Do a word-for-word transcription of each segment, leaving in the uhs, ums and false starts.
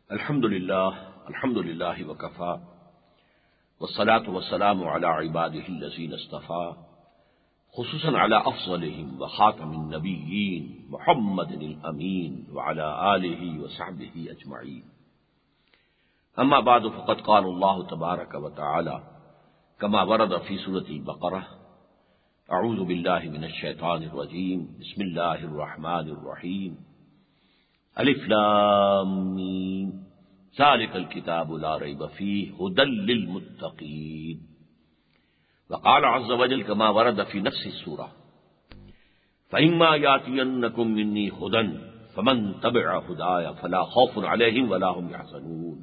الحمد للہ الحمد للہ وکفا والصلاة والسلام علی عباده الذین اصطفى خصوصا علی افضلهم وخاتم النبیین محمد الامین وعلی آلہ وصحبہ اجمعین. اما بعد فقد قال اللہ تبارک وتعالی كما ورد في سورة البقرة اعوذ باللہ من الشیطان الرجیم بسم اللہ الرحمن الرحیم الف لام میم ذلك الكتاب لا ريب فيه هدى للمتقين. وقال عز وجل كما ورد في نفس السورة فإما يأتينكم مني هدى فمن تبع هداي فلا خوف عليهم ولا هم يحزنون.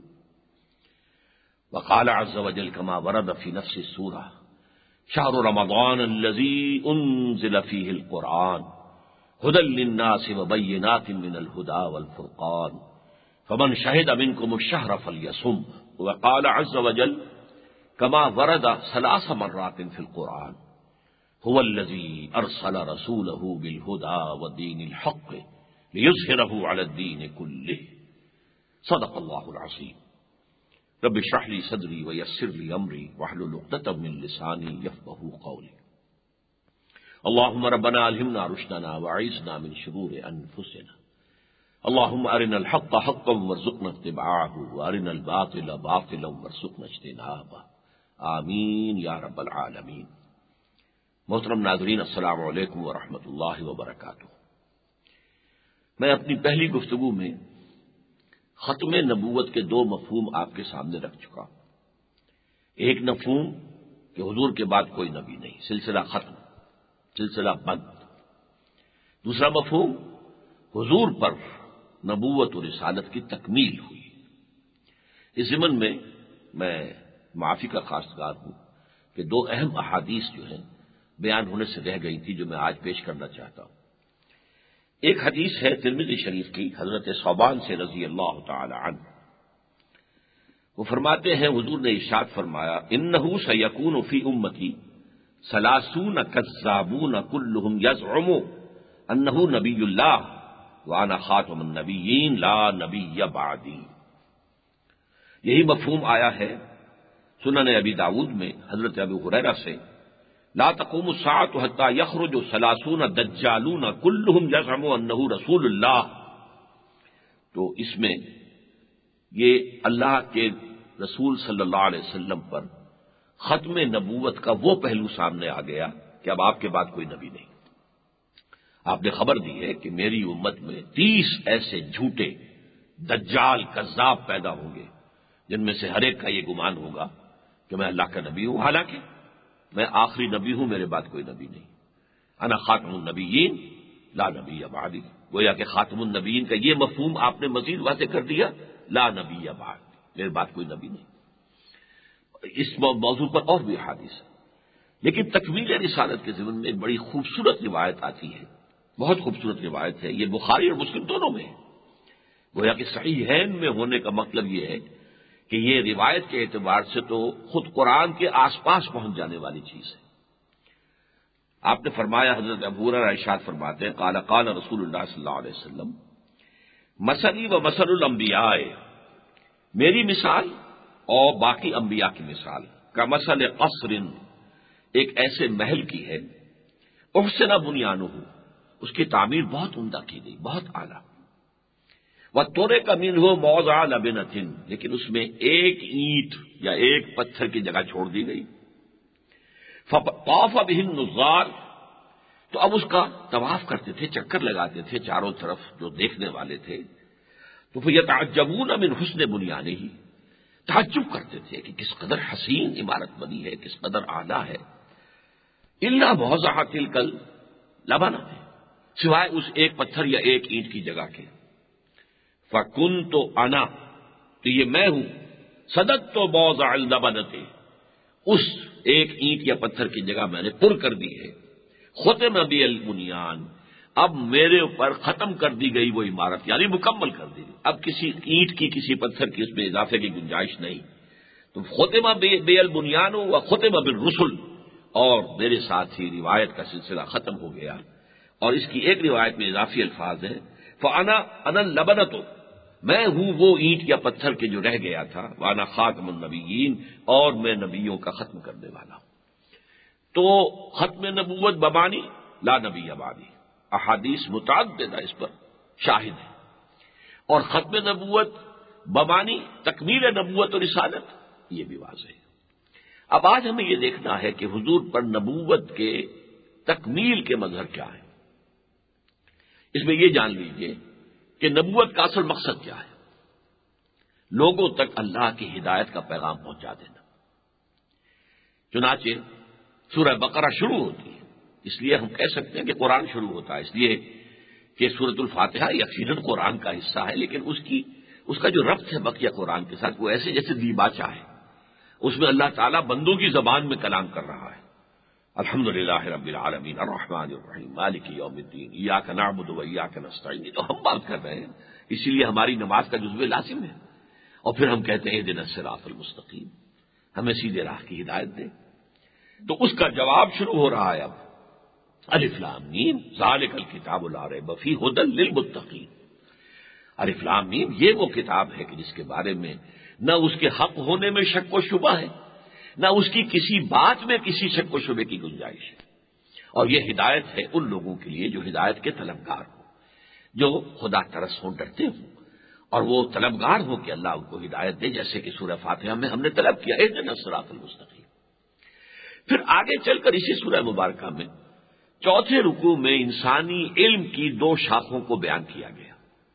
وقال عز وجل كما ورد في نفس السورة شهر رمضان الذي أنزل فيه القرآن هدى للناس وبينات من الهدى والفرقان فمن شهد منكم الشهر فليصم. وقال عز وجل كما ورد ثلاث مرات في القرآن هو الذي أرسل رسوله بالهدى ودين الحق ليظهره على الدين كله. صدق الله العظيم. رب اشرح لي صدري ويسر لي أمري واحلل عقدة من لساني يفقهوا قولي. اللهم ربنا ألهمنا رشدنا وأعذنا من شرور أنفسنا. اللهم أرنا الحق حقا وارزقنا اتباعه وأرنا الباطل باطلا وارزقنا اجتنابه. آمین یا رب العالمین. محترم ناظرین، السلام علیکم ورحمۃ اللہ وبرکاتہ. میں اپنی پہلی گفتگو میں ختم نبوت کے دو مفہوم آپ کے سامنے رکھ چکا ہوں. ایک مفہوم کہ حضور کے بعد کوئی نبی نہیں، سلسلہ ختم، سلسلہ بند. دوسرا مفہوم حضور پر نبوت و رسالت کی تکمیل ہوئی. اس ضمن میں میں معافی کا خواستگار ہوں کہ دو اہم احادیث جو ہیں بیان ہونے سے رہ گئی تھی جو میں آج پیش کرنا چاہتا ہوں. ایک حدیث ہے ترمذی شریف کی حضرت ثوبان سے رضی اللہ تعالی عنہ. وہ فرماتے ہیں حضور نے ارشاد فرمایا انہ سیکون فی امتی ثلاثون کذابون کلہم یزعم انہ نبی اللہ وانا خاتم النبیین لا نبی بعدی. یہی مفہوم آیا ہے سنن ابی داود میں حضرت ابو ہریرہ سے لا تقوم الساعة حتى يخرج ثلاثون دجالون كلهم يزعم انه رسول اللہ. تو اس میں یہ اللہ کے رسول صلی اللہ علیہ وسلم پر ختم نبوت کا وہ پہلو سامنے آ گیا کہ اب آپ کے بعد کوئی نبی نہیں. آپ نے خبر دی ہے کہ میری امت میں تیس ایسے جھوٹے دجال کذاب پیدا ہوں گے جن میں سے ہر ایک کا یہ گمان ہوگا کہ میں اللہ کا نبی ہوں، حالانکہ میں آخری نبی ہوں، میرے بعد کوئی نبی نہیں. انا خاتم النبیین لا نبی بعدی. گویا کہ خاتم النبیین کا یہ مفہوم آپ نے مزید واضح کر دیا، لا نبی بعد، میرے بعد کوئی نبی نہیں. اس موضوع پر اور بھی حدیث ہے، لیکن تکمیل رسالت کے ضمن میں ایک بڑی خوبصورت روایت آتی ہے، بہت خوبصورت روایت ہے. یہ بخاری اور مسلم دونوں میں ہے. گویا کہ صحیحین میں ہونے کا مطلب یہ ہے کہ یہ روایت کے اعتبار سے تو خود قرآن کے آس پاس پہنچ جانے والی چیز ہے. آپ نے فرمایا، حضرت ابو ہریرہ ارشاد فرماتے ہیں قال قال رسول اللہ صلی اللہ علیہ وسلم مثلی و مثل الانبیاء، میری مثال اور باقی انبیاء کی مثال کا مثل قصر، ایک ایسے محل کی ہے احسن بنیانہ، اس کی تعمیر بہت عمدہ کی گئی، بہت اعلیٰ. وَتُرِكَ مِنْهُ مَوْضِعَ لَبْنَةٍ، لیکن اس میں ایک اینٹ یا ایک پتھر کی جگہ چھوڑ دی گئی. فَطَافَ بِهِ النُّظَّارُ، تو اب اس کا طواف کرتے تھے، چکر لگاتے تھے چاروں طرف جو دیکھنے والے تھے. تو فَيَتَعَجَّبُونَ مِنْ حُسْنِ بُنْيَانِهِ، تعجب کرتے تھے کہ کس قدر حسین عمارت بنی ہے، کس قدر اعلیٰ ہے. إِلَّا مَوْضِعَ تِلْكَ الْلَبَنَةِ، سوائے اس ایک پتھر یا ایک اینٹ کی جگہ کے. فَكُنْتُ أَنَا، تو یہ میں ہوں، صَدَدْتُ مَوْضِعَ اللَّبَنَةِ، اس ایک اینٹ یا پتھر کی جگہ میں نے پر کر دی ہے. خُتِمَ بِيَ الْبُنْيَانُ، اب میرے اوپر ختم کر دی گئی وہ عمارت، یعنی مکمل کر دی گئی، اب کسی اینٹ کی کسی پتھر کی اس میں اضافے کی گنجائش نہیں. تو خُتِمَ بِيَ الْبُنْيَانُ وَخُتِمَ بِالرُّسُلِ، اور میرے ساتھ ہی روایت کا سلسلہ ختم ہو گیا. اور اس کی ایک روایت میں اضافی الفاظ ہیں فَأَنَا أَنَا اللَّبَنَةُ، میں ہوں وہ اینٹ یا پتھر کے جو رہ گیا تھا، وانا خاتم النبیین، اور میں نبیوں کا ختم کرنے والا ہوں۔ تو ختم نبوت بمانی لا نبی ابانی، احادیث متعددہ اس پر شاہد ہے، اور ختم نبوت بمانی تکمیل نبوت اور رسالت، یہ بھی واضح ہے۔ اب آج ہمیں یہ دیکھنا ہے کہ حضور پر نبوت کے تکمیل کے مظہر کیا ہے۔ اس میں یہ جان لیجئے کہ نبوت کا اصل مقصد کیا ہے؟ لوگوں تک اللہ کی ہدایت کا پیغام پہنچا دینا۔ چنانچہ سورہ بقرہ شروع ہوتی ہے، اس لیے ہم کہہ سکتے ہیں کہ قرآن شروع ہوتا ہے، اس لیے کہ سورۃ الفاتحہ یقیناً قرآن کا حصہ ہے، لیکن اس کی اس کا جو ربط ہے بقیہ قرآن کے ساتھ وہ ایسے جیسے دیباچہ ہے، اس میں اللہ تعالیٰ بندوں کی زبان میں کلام کر رہا ہے۔ الحمد للہ رب العالمین الرحمن الرحیم مالک یوم الدین ایاک نعبد و ایاک نستعین، یہ تو ہم بات کر رہے ہیں، اسی لیے ہماری نماز کا جزو لازم ہے، اور پھر ہم کہتے ہیں اہدنا الصراط المستقیم، ہمیں سیدھے راہ کی ہدایت دے۔ تو اس کا جواب شروع ہو رہا ہے اب، الف لام میم ذالک الکتاب لا ریب فیہ ھدی للمتقین۔ الف لام میم یہ وہ کتاب ہے کہ جس کے بارے میں نہ اس کے حق ہونے میں شک و شبہ ہے، نہ اس کی کسی بات میں کسی شک و شبے کی گنجائش ہے، اور یہ ہدایت ہے ان لوگوں کے لیے جو ہدایت کے طلبگار ہوں، جو خدا ترس ہوں، ڈرتے ہوں، اور وہ طلبگار ہوں کہ اللہ ان کو ہدایت دے، جیسے کہ سورہ فاتحہ میں ہم نے طلب کیا اہدنا الصراط المستقیم۔ پھر آگے چل کر اسی سورہ مبارکہ میں چوتھے رکوع میں انسانی علم کی دو شاخوں کو بیان کیا گیا۔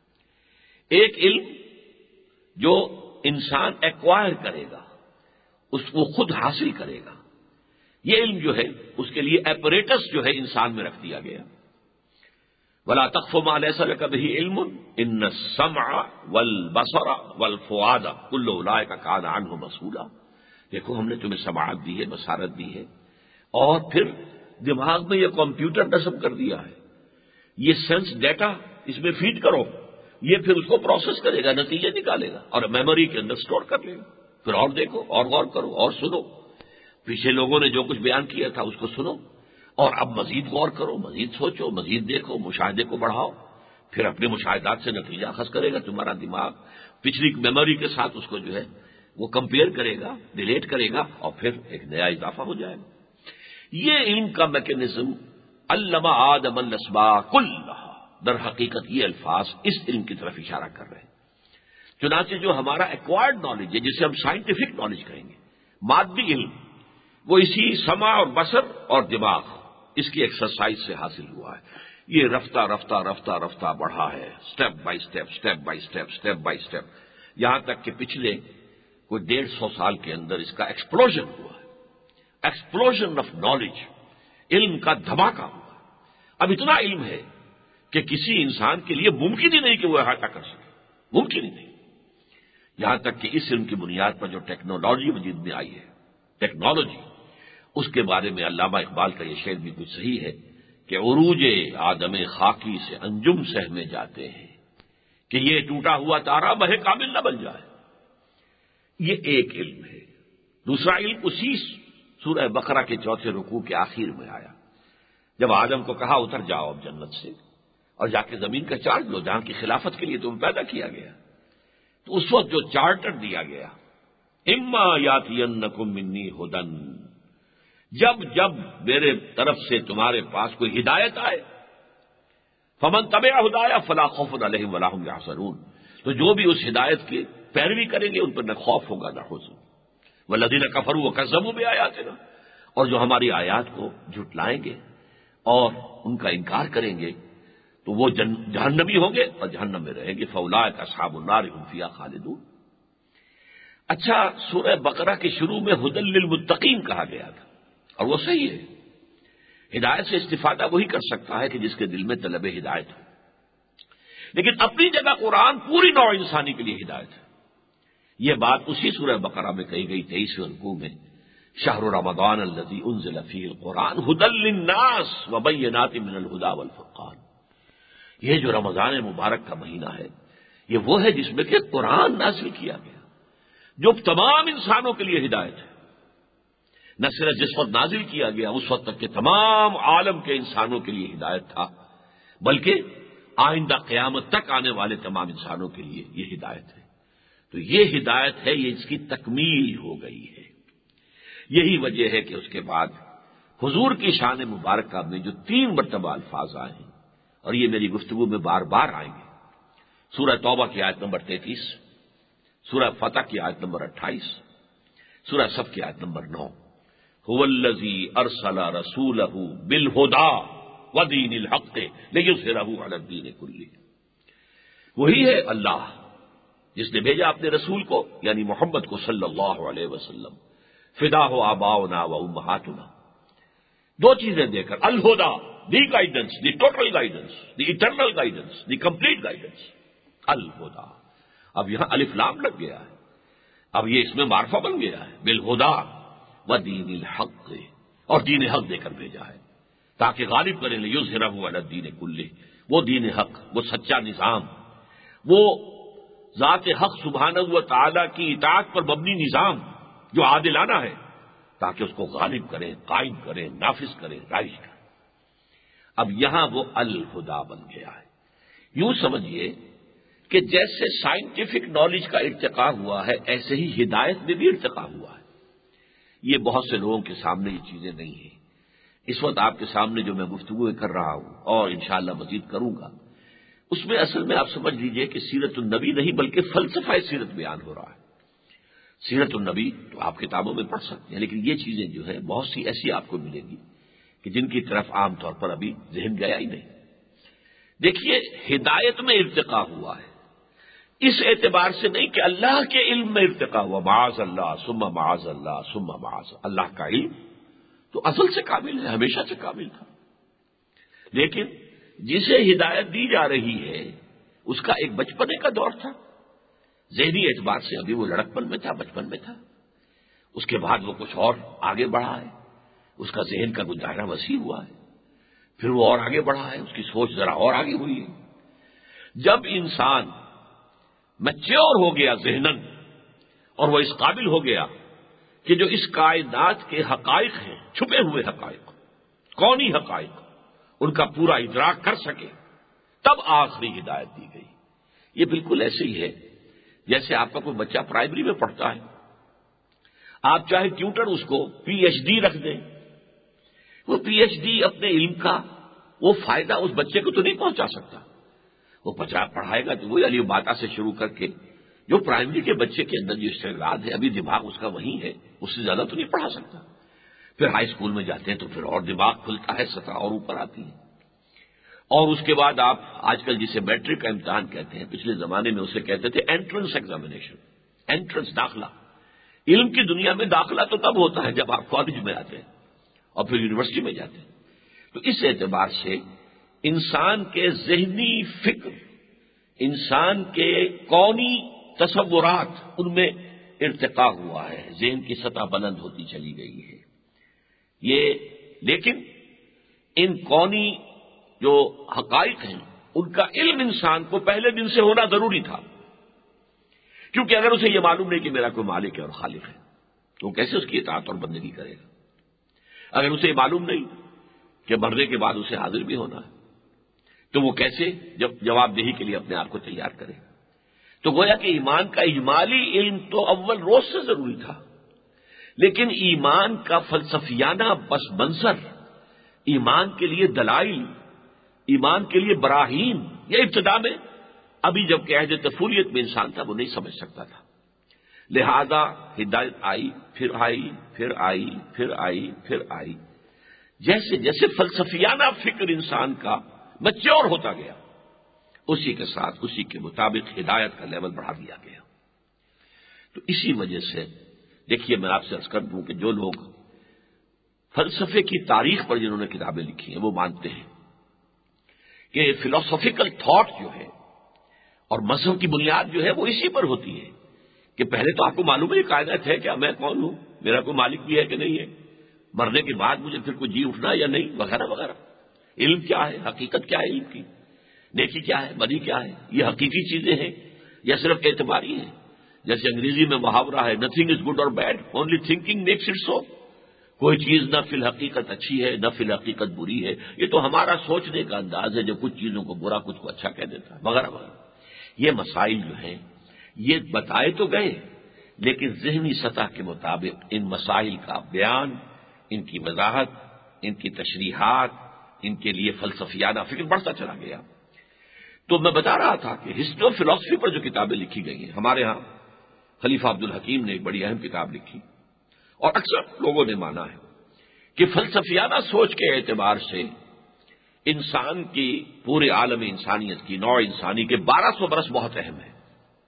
ایک علم جو انسان ایکوائر کرے گا، اس کو خود حاصل کرے گا، یہ علم جو ہے اس کے لیے ایپریٹس جو ہے انسان میں رکھ دیا گیا۔ وَلَا تَقْفُ مَا لَيْسَ لَكَ بِهِ عِلْمٌ إِنَّ السَّمْعَ وَالْبَصَرَ وَالْفُؤَادَ كُلُّ أُولَٰئِكَ كَانَ عَنْهُ مَسْئُولًا۔ دیکھو ہم نے تمہیں سماعت دی ہے، بصارت دی ہے، اور پھر دماغ میں یہ کمپیوٹر نصب کر دیا ہے، یہ سینس ڈیٹا اس میں فیڈ کرو، یہ پھر اس کو پروسیس کرے گا، نتیجے نکالے گا، اور میموری کے اندر سٹور کر لے گا۔ پھر اور دیکھو، اور غور کرو، اور سنو، پیچھے لوگوں نے جو کچھ بیان کیا تھا اس کو سنو، اور اب مزید غور کرو، مزید سوچو، مزید دیکھو، مشاہدے کو بڑھاؤ، پھر اپنے مشاہدات سے نتیجہ اخذ کرے گا تمہارا دماغ، پچھلی میموری کے ساتھ اس کو جو ہے وہ کمپیئر کرے گا، ڈیلیٹ کرے گا، اور پھر ایک نیا اضافہ ہو جائے گا۔ یہ علم کا میکینزم علم آدم الاسماء کلھا، در حقیقت یہ الفاظ اس علم کی طرف اشارہ کر رہے ہیں۔ چنانچہ جو ہمارا ایکوائرڈ نالج ہے، جسے ہم سائنٹیفک نالج کہیں گے، مادی علم، وہ اسی سمع اور بصر اور دماغ، اس کی ایکسرسائز سے حاصل ہوا ہے۔ یہ رفتہ رفتہ رفتہ رفتہ بڑھا ہے، step by step, step by step, step by step, یہاں تک کہ پچھلے کوئی ڈیڑھ سو سال کے اندر اس کا ایکسپلوژن ہوا ہے، ایکسپلوژن آف نالج، علم کا دھماکہ ہوا۔ اب اتنا علم ہے کہ کسی انسان کے لیے ممکن ہی نہیں کہ وہ احاطہ کر سکے، ممکن ہی نہیں، یہاں تک کہ اس علم کی بنیاد پر جو ٹیکنالوجی وجود میں آئی ہے، ٹیکنالوجی، اس کے بارے میں علامہ اقبال کا یہ شعر بھی کچھ صحیح ہے کہ عروج آدم خاکی سے انجم سہمے جاتے ہیں کہ یہ ٹوٹا ہوا تارا بہ کامل نہ بن جائے۔ یہ ایک علم ہے۔ دوسرا علم اسی سورہ بقرہ کے چوتھے رکوع کے آخر میں آیا، جب آدم کو کہا اتر جاؤ اب جنت سے اور جا کے زمین کا چارج لو جہاں کی خلافت کے لیے تمہیں پیدا کیا گیا۔ تو اس وقت جو چارٹر دیا گیا، اما یاتینکم منی ھدی، جب جب میرے طرف سے تمہارے پاس کوئی ہدایت آئے، فمن تبع ھدایا فلا خوف علیہم ولا ھم یحزنون، تو جو بھی اس ہدایت کی پیروی کریں گے ان پر نہ خوف ہوگا نہ حزن۔ والذین کفروا وکذبوا بآیاتنا، اور جو ہماری آیات کو جھٹلائیں گے اور ان کا انکار کریں گے تو وہ جہنمی ہوں گے اور جہنم میں رہیں گے، فاولئک اصحاب النار هم فیہا خالدون۔ اچھا، سورہ بقرہ کے شروع میں ھدی للمتقین کہا گیا تھا، اور وہ صحیح ہے، ہدایت سے استفادہ وہی کر سکتا ہے کہ جس کے دل میں طلب ہدایت ہو، لیکن اپنی جگہ قرآن پوری نوع انسانی کے لیے ہدایت ہے۔ یہ بات اسی سورہ بقرہ میں کہی گئی تیئیسویں رکوع میں، شہر رمضان الذی انزل فیہ القرآن ھدی للناس وبینات من الھدی والفرقان۔ یہ جو رمضان مبارک کا مہینہ ہے، یہ وہ ہے جس میں کہ قرآن نازل کیا گیا، جو تمام انسانوں کے لیے ہدایت ہے۔ نہ صرف جس وقت نازل کیا گیا اس وقت تک کہ تمام عالم کے انسانوں کے لیے ہدایت تھا، بلکہ آئندہ قیامت تک آنے والے تمام انسانوں کے لیے یہ ہدایت ہے۔ تو یہ ہدایت ہے، یہ اس کی تکمیل ہو گئی ہے۔ یہی وجہ ہے کہ اس کے بعد حضور کی شان مبارکہ میں جو تین مرتبہ الفاظ آئے ہیں، اور یہ میری گفتگو میں بار بار آئیں گے، سورہ توبہ کی آیت نمبر تینتیس، سورہ فتح کی آیت نمبر اٹھائیس، سورہ صف کی آیت نمبر نو، هو الذی ارسل رسولہ بالہدی ودین الحق لیظہرہ علی الدین کلہ۔ وہی ہے اللہ جس نے بھیجا اپنے رسول کو، یعنی محمد کو صلی اللہ علیہ وسلم، فدا ہو آباؤنا و امہاتنا، دو چیزیں دے کر، الہدا the guidance, the total guidance, the eternal guidance, the complete guidance, الہدا۔ اب یہاں الف لام لگ گیا ہے، اب یہ اس میں معرفہ بن گیا ہے، بالہدا و دین الحق، اور دین حق دے کر بھیجا ہے تاکہ غالب کریں لیظہرہ علی الدین کلہ، وہ دین حق، وہ سچا نظام، وہ ذات حق سبحانہ و تعالی کی اطاعت پر مبنی نظام جو عادلانہ ہے، تاکہ اس کو غالب کریں، قائم کریں، نافذ کریں، رائج کریں۔ اب یہاں وہ الہدا بن گیا ہے۔ یوں سمجھیے کہ جیسے سائنٹیفک نالج کا ارتقاء ہوا ہے، ایسے ہی ہدایت میں بھی ارتقاء ہوا ہے۔ یہ بہت سے لوگوں کے سامنے یہ چیزیں نہیں ہیں۔ اس وقت آپ کے سامنے جو میں گفتگو کر رہا ہوں اور انشاءاللہ مزید کروں گا، اس میں اصل میں آپ سمجھ لیجئے کہ سیرت النبی نہیں بلکہ فلسفہ سیرت بیان ہو رہا ہے۔ سیرت النبی تو آپ کتابوں میں پڑھ سکتے ہیں، لیکن یہ چیزیں جو ہیں بہت سی ایسی آپ کو ملیں گی کہ جن کی طرف عام طور پر ابھی ذہن گیا ہی نہیں۔ دیکھیے، ہدایت میں ارتقاء ہوا ہے، اس اعتبار سے نہیں کہ اللہ کے علم میں ارتقاء ہوا، معاذ اللہ ثم معاذ اللہ ثم معاذ اللہ کا علم تو اصل سے کامل ہے، ہمیشہ سے کامل تھا، لیکن جسے ہدایت دی جا رہی ہے اس کا ایک بچپنے کا دور تھا، ذہنی اعتبار سے ابھی وہ لڑکپن میں تھا، بچپن میں تھا، اس کے بعد وہ کچھ اور آگے بڑھا ہے، اس کا ذہن کا کچھ دائرہ وسیع ہوا ہے، پھر وہ اور آگے بڑھا ہے، اس کی سوچ ذرا اور آگے ہوئی ہے۔ جب انسان میچور ہو گیا ذہناً، اور وہ اس قابل ہو گیا کہ جو اس کائنات کے حقائق ہیں، چھپے ہوئے حقائق، کونی حقائق، ان کا پورا ادراک کر سکے، تب آخری ہدایت دی گئی۔ یہ بالکل ایسے ہی ہے جیسے آپ کا کوئی بچہ پرائمری میں پڑھتا ہے، آپ چاہے ٹیوٹر اس کو پی ایچ ڈی رکھ دیں، وہ پی ایچ ڈی اپنے علم کا وہ فائدہ اس بچے کو تو نہیں پہنچا سکتا۔ وہ پڑھائے گا تو وہی علی باتا سے شروع کر کے جو پرائمری کے بچے کے اندر جو استعداد ہے، ابھی دماغ اس کا وہی ہے، اس سے زیادہ تو نہیں پڑھا سکتا۔ پھر ہائی اسکول میں جاتے ہیں تو پھر اور دماغ کھلتا ہے، سطح اور اوپر آتی ہے، اور اس کے بعد آپ آج کل جسے میٹرک کا امتحان کہتے ہیں، پچھلے زمانے میں اسے کہتے تھے انٹرنس ایگزامینیشن، انٹرنس داخلہ۔ علم کی دنیا میں داخلہ تو تب ہوتا ہے جب آپ کالج میں آتے ہیں اور پھر یونیورسٹی میں جاتے ہیں۔ تو اس اعتبار سے انسان کے ذہنی فکر، انسان کے کونی تصورات، ان میں ارتقاء ہوا ہے، ذہن کی سطح بلند ہوتی چلی گئی ہے۔ یہ لیکن ان کونی جو حقائق ہیں ان کا علم انسان کو پہلے دن سے ہونا ضروری تھا، کیونکہ اگر اسے یہ معلوم نہیں کہ میرا کوئی مالک ہے اور خالق ہے تو وہ کیسے اس کی اطاعت اور بندگی کرے گا؟ اگر اسے یہ معلوم نہیں کہ مرنے کے بعد اسے حاضر بھی ہونا ہے تو وہ کیسے جب جواب دہی کے لیے اپنے آپ کو تیار کرے؟ تو گویا کہ ایمان کا اجمالی علم تو اول روز سے ضروری تھا، لیکن ایمان کا فلسفیانہ پس منظر، ایمان کے لیے دلائل، ایمان کے لیے براہین، یہ ابتدا میں ابھی جب کہ عہد طفولیت میں انسان تھا وہ نہیں سمجھ سکتا تھا، لہذا ہدایت آئی، پھر آئی، پھر آئی، پھر آئی، پھر آئی، جیسے جیسے فلسفیانہ فکر انسان کا میچور ہوتا گیا، اسی کے ساتھ اسی کے مطابق ہدایت کا لیول بڑھا دیا گیا۔ تو اسی وجہ سے دیکھیے، میں آپ سے عرض کر دوں کہ جو لوگ فلسفے کی تاریخ پر جنہوں نے کتابیں لکھی ہیں وہ مانتے ہیں کہ فلاسفیکل تھاٹ جو ہے اور مذہب کی بنیاد جو ہے وہ اسی پر ہوتی ہے کہ پہلے تو آپ کو معلوم ہے یہ کائنات ہے کیا، میں کون ہوں، میرا کوئی مالک بھی ہے کہ نہیں ہے، مرنے کے بعد مجھے پھر کوئی جی اٹھنا یا نہیں، وغیرہ وغیرہ۔ علم کیا ہے، حقیقت کیا ہے علم کی، نیکی کیا ہے، بدی کیا ہے، یہ حقیقی چیزیں ہیں یا صرف اعتباری ہیں؟ جیسے انگریزی میں محاورہ ہے، نتھنگ از گڈ اور bad, only thinking makes it so. کوئی چیز نہ فی الحقیقت اچھی ہے نہ فی الحقیقت بری ہے، یہ تو ہمارا سوچنے کا انداز ہے جو کچھ چیزوں کو برا کچھ کو اچھا کہہ دیتا ہے وغیرہ وغیرہ۔ یہ مسائل جو ہیں یہ بتائے تو گئے، لیکن ذہنی سطح کے مطابق ان مسائل کا بیان، ان کی وضاحت، ان کی تشریحات، ان کے لیے فلسفیانہ فکر بڑھتا چلا گیا۔ تو میں بتا رہا تھا کہ ہسٹری آف فلاسفی پر جو کتابیں لکھی گئی ہیں، ہمارے ہاں خلیفہ عبد الحکیم نے ایک بڑی اہم کتاب لکھی، اور اکثر لوگوں نے مانا ہے کہ فلسفیانہ سوچ کے اعتبار سے انسان کی پورے عالم انسانیت کی نوع انسانی کے بارہ سو برس بہت اہم ہے۔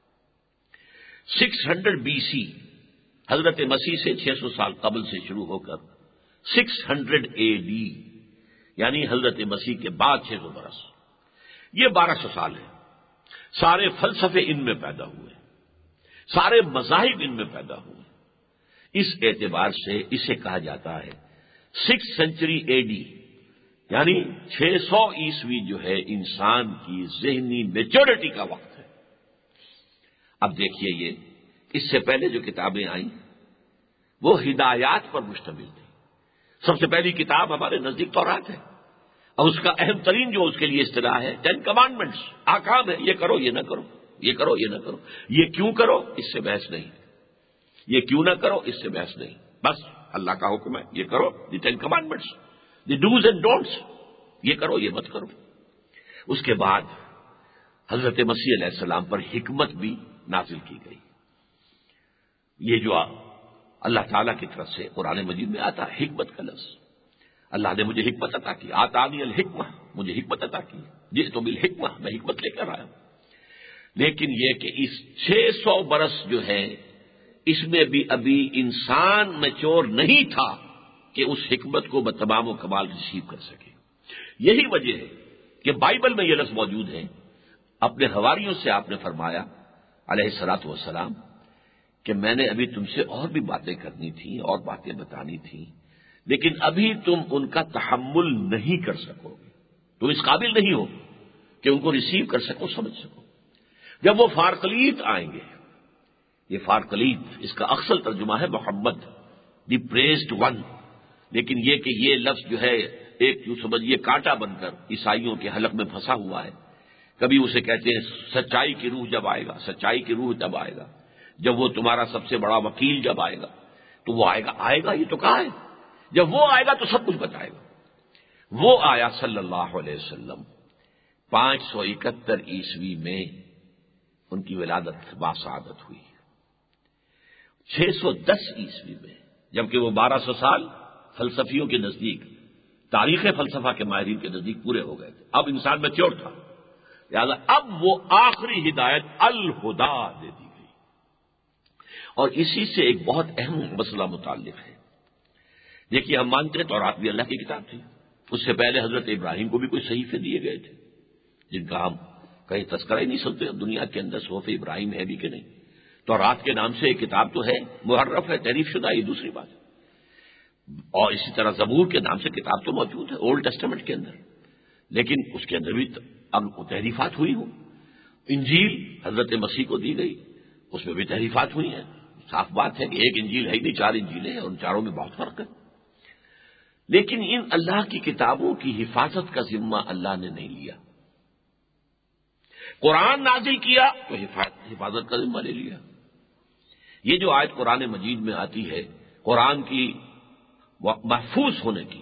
سکس ہنڈریڈ بی سی حضرت مسیح سے چھ سو سال قبل سے شروع ہو کر سکس ہنڈریڈ اے ڈی یعنی حضرت مسیح کے بعد چھ سو برس، یہ بارہ سو سال ہے۔ سارے فلسفے ان میں پیدا ہوئے، سارے مذاہب ان میں پیدا ہوئے۔ اس اعتبار سے اسے کہا جاتا ہے سکس سینچری اے ڈی، یعنی چھ سو عیسوی جو ہے انسان کی ذہنی میچورٹی کا وقت ہے۔ اب دیکھیے، یہ اس سے پہلے جو کتابیں آئیں وہ ہدایات پر مشتمل تھی۔ سب سے پہلی کتاب ہمارے نزدیک تورات ہے، اور اس کا اہم ترین جو اس کے لیے اصطلاح ہے ٹین کمانڈمنٹس، احکام ہے، یہ کرو یہ نہ کرو، یہ کرو یہ نہ کرو، یہ کیوں کرو اس سے بحث نہیں، یہ کیوں نہ کرو اس سے بحث نہیں، بس اللہ کا حکم ہے یہ کرو، the ten commandments, the dos and don'ts, یہ کرو یہ مت کرو۔ اس کے بعد حضرت مسیح علیہ السلام پر حکمت بھی نازل کی گئی۔ یہ جو اللہ تعالیٰ کی طرف سے قرآن مجید میں آتا ہے حکمت کا لفظ، اللہ نے مجھے حکمت عطا کی، آتانی الحکمہ، مجھے حکمت عطا کی، جس تو بالحکمہ، میں حکمت لے کر آیا ہوں۔ لیکن یہ کہ اس چھ سو برس جو ہے اس میں بھی ابھی انسان میچور نہیں تھا کہ اس حکمت کو بتمام و کمال ریسیو کر سکے۔ یہی وجہ ہے کہ بائبل میں یہ لفظ موجود ہے، اپنے حواریوں سے آپ نے فرمایا علیہ الصلاۃ والسلام کہ میں نے ابھی تم سے اور بھی باتیں کرنی تھیں اور باتیں بتانی تھیں، لیکن ابھی تم ان کا تحمل نہیں کر سکو گے، تم اس قابل نہیں ہو کہ ان کو ریسیو کر سکو، سمجھ سکو۔ جب وہ فارقلیت آئیں گے، یہ فارقلیت اس کا اصل ترجمہ ہے محمد، دی پریزڈ ون، لیکن یہ کہ یہ لفظ جو ہے ایک جو سمجھیے کانٹا بن کر عیسائیوں کے حلق میں پھنسا ہوا ہے۔ کبھی اسے کہتے ہیں سچائی کی روح جب آئے گا، سچائی کی روح جب آئے گا، جب وہ تمہارا سب سے بڑا وکیل جب آئے گا تو وہ آئے گا آئے گا یہ تو کہا ہے، جب وہ آئے گا تو سب کچھ بتائے گا۔ وہ آیا صلی اللہ علیہ وسلم پانچ سو اکہتر عیسوی میں، ان کی ولادت باسعادت ہوئی چھ سو دس عیسوی میں، جبکہ وہ بارہ سو سال فلسفیوں کے نزدیک، تاریخ فلسفہ کے ماہرین کے نزدیک پورے ہو گئے تھے۔ اب انسان میچور تھا، لہذا اب وہ آخری ہدایت الہدا دے دی گئی، اور اسی سے ایک بہت اہم مسئلہ متعلق ہے۔ دیکھیے، ہم مانتے ہیں تورات بھی اللہ کی کتاب تھی، اس سے پہلے حضرت ابراہیم کو بھی کوئی صحیفے دیے گئے تھے جن کا ہم کہیں تذکرہ ہی نہیں سنتے دنیا کے اندر صحف ابراہیم ہے بھی کہ نہیں۔ تورات کے نام سے ایک کتاب تو ہے، محرف ہے، تحریف شدہ، یہ دوسری بات ہے، اور اسی طرح زبور کے نام سے کتاب تو موجود ہے اولڈ ٹیسٹمنٹ کے اندر، لیکن اس کے اندر بھی اب تحریفات ہوئی ہوں۔ انجیل حضرت مسیح کو دی گئی، اس میں بھی تحریفات ہوئی ہیں، صاف بات ہے کہ ایک انجیل ہے ہی نہیں، چار انجیلیں ہیں، ان چاروں میں بہت فرق ہے۔ لیکن ان اللہ کی کتابوں کی حفاظت کا ذمہ اللہ نے نہیں لیا۔ قرآن نازل کیا تو حفاظت کا ذمہ لے لیا۔ یہ جو آیت قرآن مجید میں آتی ہے قرآن کی محفوظ ہونے کی،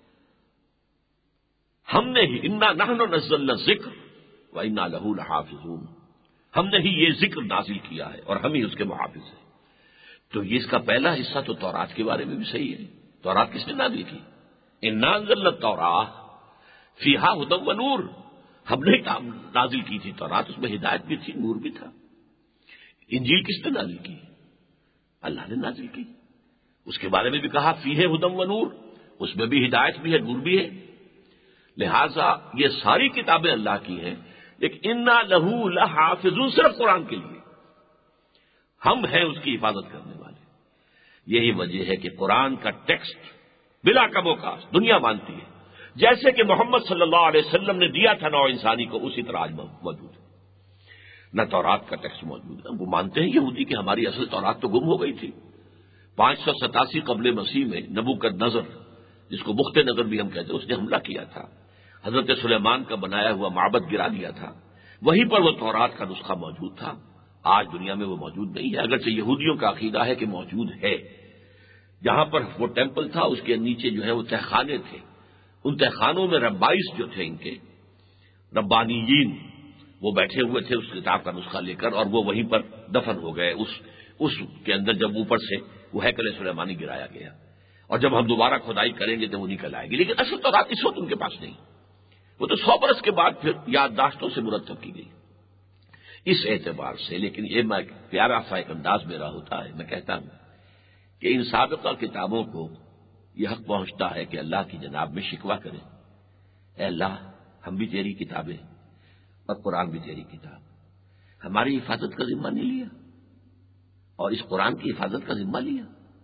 ہم نے ہی انا نحن نزلنا الذکر وانا لہ لحافظون، ہم نے ہی یہ ذکر نازل کیا ہے اور ہم ہی اس کے محافظ ہیں۔ تو یہ اس کا پہلا حصہ تو تورات کے بارے میں بھی صحیح ہے۔ تورات کس نے نازل کی؟ انا انزلنا التوراۃ فیہا ھدی و نور، ہم نے نازل کی تھی تورات، اس میں ہدایت بھی تھی، نور بھی تھا۔ انجیل کس نے نازل کی؟ اللہ نے نازل کی، اس کے بارے میں بھی کہا فیہ ھدی و نور، اس میں بھی ہدایت بھی ہے، نور بھی ہے۔ لہذا یہ ساری کتابیں اللہ کی ہیں، لیکن انا لہ لحافظون صرف قرآن کے لیے، ہم ہیں اس کی حفاظت کرنے والے۔ یہی وجہ ہے کہ قرآن کا ٹیکسٹ بلا کم و کاس دنیا مانتی ہے، جیسے کہ محمد صلی اللہ علیہ وسلم نے دیا تھا نوع انسانی کو، اسی طرح آج موجود ہے۔ نہ تورات کا ٹیکسٹ موجود ہے، وہ مانتے ہیں یہودی کہ ہماری اصل تورات تو گم ہو گئی تھی، پانچ سو ستاسی قبل مسیح میں نبوکدنضر، جس کو بخت نظر بھی ہم کہتے ہیں، اس نے حملہ کیا تھا، حضرت سلیمان کا بنایا ہوا معبد گرا دیا تھا. وہیں پر وہ تورات کا نسخہ موجود تھا. آج دنیا میں وہ موجود نہیں ہے، اگرچہ یہودیوں کا عقیدہ ہے کہ موجود ہے. جہاں پر وہ ٹیمپل تھا اس کے نیچے جو ہے وہ تہخانے تھے. ان تہخانوں میں ربائس جو تھے، ان کے ربانیین، وہ بیٹھے ہوئے تھے اس کتاب کا نسخہ لے کر، اور وہ وہیں پر دفن ہو گئے. اس اس کے اندر جب اوپر سے وہ ہیکل سلیمانی گرایا گیا، اور جب ہم دوبارہ کھدائی کریں گے تو وہ نکل آئے گی. لیکن اصل تو رات اس وقت ان کے پاس نہیں، وہ تو سو برس کے بعد پھر یادداشتوں سے مرتب کی گئی. اس اعتبار سے لیکن یہ میں پیارا سا ایک انداز میرا ہوتا ہے، میں کہتا ہوں کہ ان سابقہ کتابوں کو یہ حق پہنچتا ہے کہ اللہ کی جناب میں شکوہ کریں، اے اللہ ہم بھی تیری کتابیں اور قرآن بھی تیری کتاب، ہماری حفاظت کا ذمہ نہیں لیا اور اس قرآن کی حفاظت کا ذمہ لیا.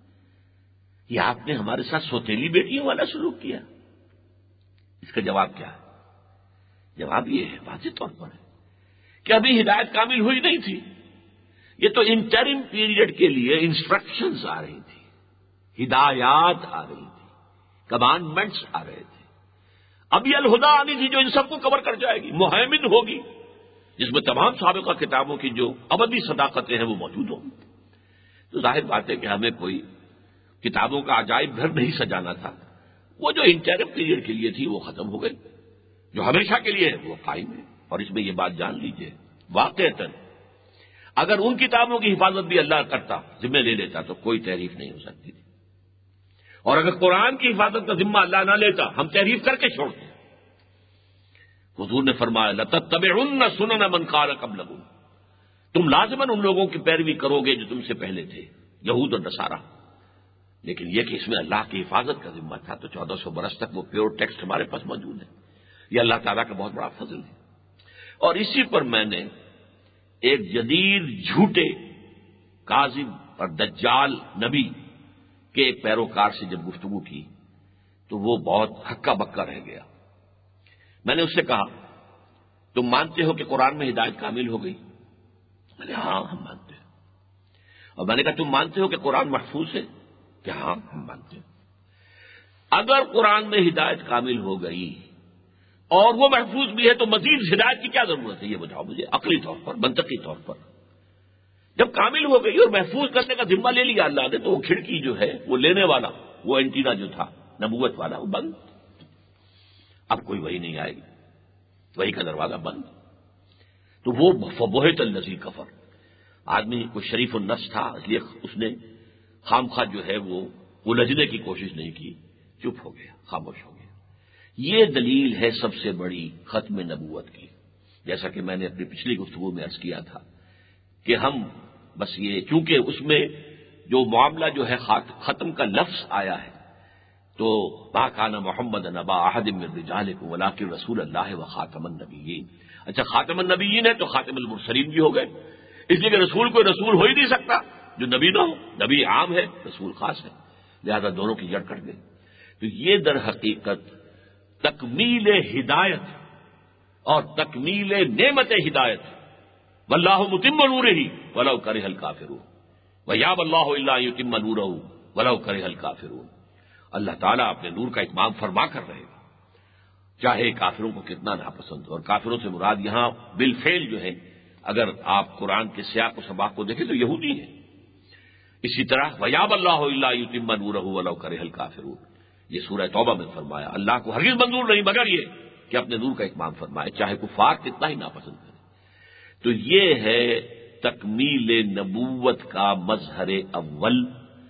یہ آپ نے ہمارے ساتھ سوتیلی بیٹیوں والا سلوک کیا. اس کا جواب کیا ہے؟ جواب یہ ہے، واضح طور پر ہے کہ ابھی ہدایت کامل ہوئی نہیں تھی. یہ تو انٹرم پیریڈ کے لیے انسٹرکشنز آ رہی تھی، ہدایات آ رہی تھی، کمانڈمنٹس آ رہے تھے. ابھی الہدا آنی تھی جو ان سب کو کور کر جائے گی، مہیمن ہوگی، جس میں تمام سابقہ کتابوں کی جو ابدی صداقتیں ہیں وہ موجود ہوں. تو ظاہر بات ہے کہ ہمیں کوئی کتابوں کا عجائب گھر نہیں سجانا تھا. وہ جو انٹرم پیریڈ کے لیے تھی وہ ختم ہو گئی، جو ہمیشہ کے لیے ہے وہ قائم ہے. اور اس میں یہ بات جان لیجئے، واقعتاً اگر ان کتابوں کی حفاظت بھی اللہ کرتا، ذمہ لے لیتا، تو کوئی تحریف نہیں ہو سکتی تھی. اور اگر قرآن کی حفاظت کا ذمہ اللہ نہ لیتا، ہم تحریف کر کے چھوڑتے. حضور نے فرمایا لَتَتَّبِعُنَّ سُنَنَ مَنْ كَانَ قَبْلَكُمْ، تم لازماً ان لوگوں کی پیروی کرو گے جو تم سے پہلے تھے، یہود اور نصارہ. لیکن یہ کہ اس میں اللہ کی حفاظت کا ذمہ تھا، تو چودہ سو برس تک وہ پیور ٹیکسٹ ہمارے پاس موجود ہے. یہ اللہ تعالیٰ کا بہت بڑا فضل ہے. اور اسی پر میں نے ایک جدید جھوٹے کاذب اور دجال نبی کے ایک پیروکار سے جب گفتگو کی تو وہ بہت ہکا بکا رہ گیا. میں نے اس سے کہا تم مانتے ہو کہ قرآن میں ہدایت کامل ہو گئی؟ میں نے ہاں ہم مانتے ہیں. اور میں نے کہا تم مانتے ہو کہ قرآن محفوظ ہے؟ کہ ہاں ہم مانتے ہیں. اگر قرآن میں ہدایت کامل ہو گئی اور وہ محفوظ بھی ہے تو مزید ہدایت کی کیا ضرورت ہے؟ یہ بتاؤ مجھے عقلی طور پر، منطقی طور پر. جب کامل ہو گئی اور محفوظ کرنے کا ذمہ لے لیا اللہ نے، تو وہ کھڑکی جو ہے وہ لینے والا، وہ اینٹینا جو تھا نبوت والا، وہ بند. اب کوئی وہی نہیں آئے گی، وہی کا دروازہ بند. تو وہ فبہت الذی کفر، آدمی کوئی شریف النفس تھا، اس لیے اس نے خام خواہ جو ہے وہ الجھنے کی کوشش نہیں کی، چپ ہو گیا، خاموش ہو گیا. یہ دلیل ہے سب سے بڑی ختم نبوت کی. جیسا کہ میں نے اپنی پچھلی گفتگو میں عرض کیا تھا کہ ہم بس یہ، چونکہ اس میں جو معاملہ جو ہے ختم کا لفظ آیا ہے، تو ما کان محمد نبا احد من رجالکم ولکن رسول اللہ و خاتم النبیین. اچھا خاتم النبیین ہے تو خاتم المرسلین بھی ہو گئے، اس لیے کہ رسول کوئی رسول ہو ہی نہیں سکتا جو نبی نہ ہو. نبی عام ہے، رسول خاص ہے، لہذا دونوں کی جڑ کٹ گئی. تو یہ در حقیقت تکمیل ہدایت اور تکمیل نعمت ہدایت، واللہ متم نورہ ولو کرہ الکافرون ویاب اللہ الا یتم نورہ ولو کرہ الکافرون. اللہ تعالیٰ اپنے نور کا اتمام فرما کر رہے گا، چاہے کافروں کو کتنا ناپسند ہو. اور کافروں سے مراد یہاں بالفعل جو ہے، اگر آپ قرآن کے سیاق و سباق کو دیکھیں تو یہودی ہیں. اسی طرح ویاب اللہ الا یتم نورہ ولو کرہ الکافرون، یہ سورہ توبہ میں فرمایا اللہ کو ہرگز منظور نہیں مگر یہ کہ اپنے نور کا اتمام فرمائے، چاہے کفار کتنا ہی ناپسند کرے. تو یہ ہے تکمیل نبوت کا مظہر اول،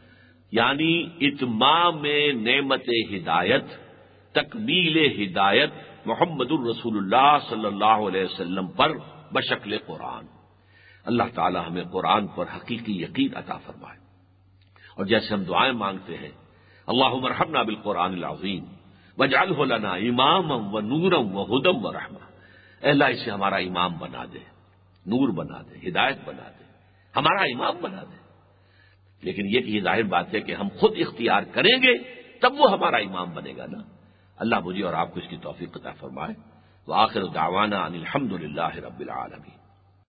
یعنی اتمام نعمت ہدایت، تکمیل ہدایت محمد الرسول اللہ صلی اللہ علیہ وسلم پر بشکل قرآن. اللہ تعالی ہمیں قرآن پر حقیقی یقین عطا فرمائے. اور جیسے ہم دعائیں مانگتے ہیں اللہم ارحمنا بالقرآن العظیم واجعلہ لنا اماما و نورا و ہدی و رحمہ، اے اللہ اسے ہمارا امام بنا دے، نور بنا دے، ہدایت بنا دے، ہمارا امام بنا دے. لیکن یہ کہ ظاہر بات ہے کہ ہم خود اختیار کریں گے تب وہ ہمارا امام بنے گا نا. اللہ مجھے اور آپ کو اس کی توفیق عطا فرمائے. وآخر دعوانا ان الحمد للہ رب العالمین.